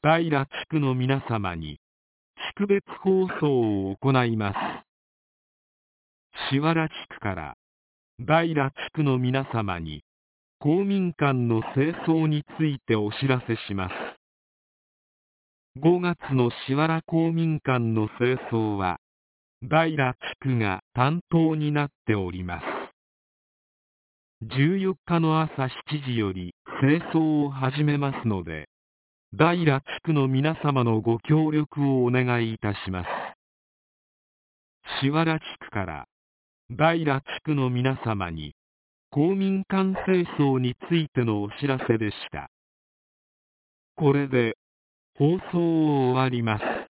平地区の皆様に地区別放送を行います。檜原地区から平地区の皆様に公民館の清掃についてお知らせします。5月の檜原公民館の清掃は平地区が担当になっております。14日の朝7時より清掃を始めますので、平地区の皆様のご協力をお願いいたします。檜原地区から平地区の皆様に公民館清掃についてのお知らせでした。これで放送を終わります。